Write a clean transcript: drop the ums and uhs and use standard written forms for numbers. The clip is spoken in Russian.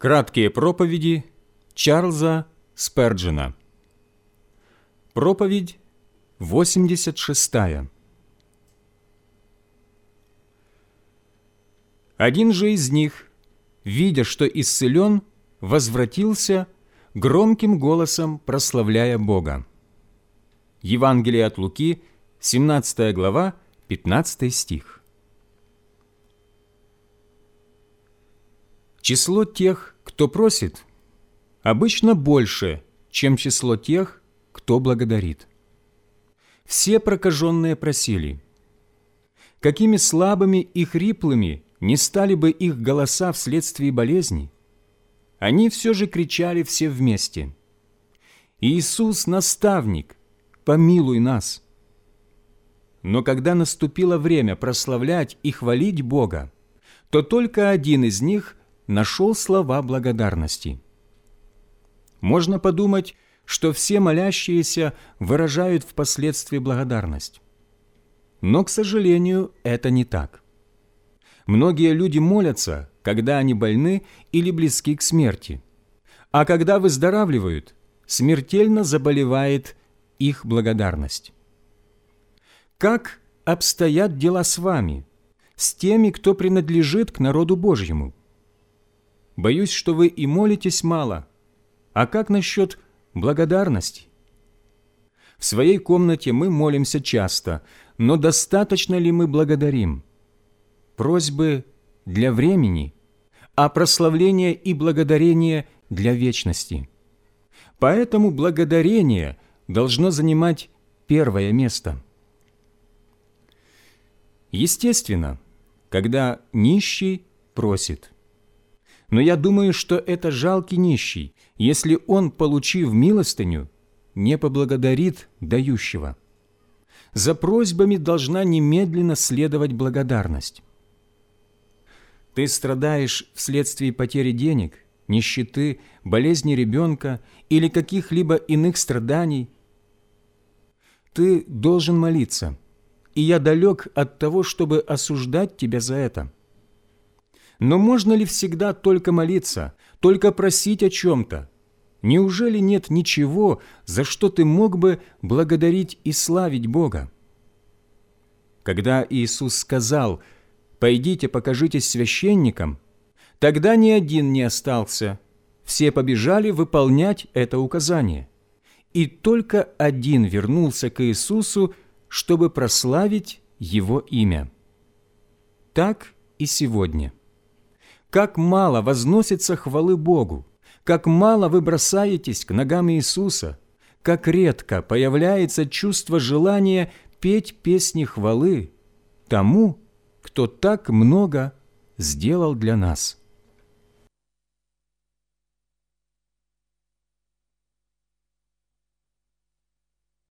Краткие проповеди Чарльза Сперджена. Проповедь 86. Один же из них, видя, что исцелен, возвратился, громким голосом прославляя Бога. Евангелие от Луки, 17 глава, 15 стих. Число тех, кто просит, обычно больше, чем число тех, кто благодарит. Все прокаженные просили. Какими слабыми и хриплыми не стали бы их голоса вследствие болезни, они все же кричали все вместе: «Иисус, наставник, помилуй нас!» Но когда наступило время прославлять и хвалить Бога, то только один из них нашел слова благодарности. Можно подумать, что все молящиеся выражают впоследствии благодарность. Но, к сожалению, это не так. Многие люди молятся, когда они больны или близки к смерти, а когда выздоравливают, смертельно заболевает их благодарность. Как обстоят дела с вами, с теми, кто принадлежит к народу Божьему? Боюсь, что вы и молитесь мало. А как насчет благодарности? В своей комнате мы молимся часто, но достаточно ли мы благодарим? Просьбы для времени, а прославление и благодарение для вечности. Поэтому благодарение должно занимать первое место. Естественно, когда нищий просит. Но я думаю, что это жалкий нищий, если он, получив милостыню, не поблагодарит дающего. За просьбами должна немедленно следовать благодарность. Ты страдаешь вследствие потери денег, нищеты, болезни ребенка или каких-либо иных страданий. Ты должен молиться, и я далек от того, чтобы осуждать тебя за это. Но можно ли всегда только молиться, только просить о чем-то? Неужели нет ничего, за что ты мог бы благодарить и славить Бога? Когда Иисус сказал: «Пойдите, покажитесь священникам», тогда ни один не остался, все побежали выполнять это указание. И только один вернулся к Иисусу, чтобы прославить Его имя. Так и сегодня. Как мало возносится хвалы Богу, как мало вы бросаетесь к ногам Иисуса, как редко появляется чувство желания петь песни хвалы тому, кто так много сделал для нас.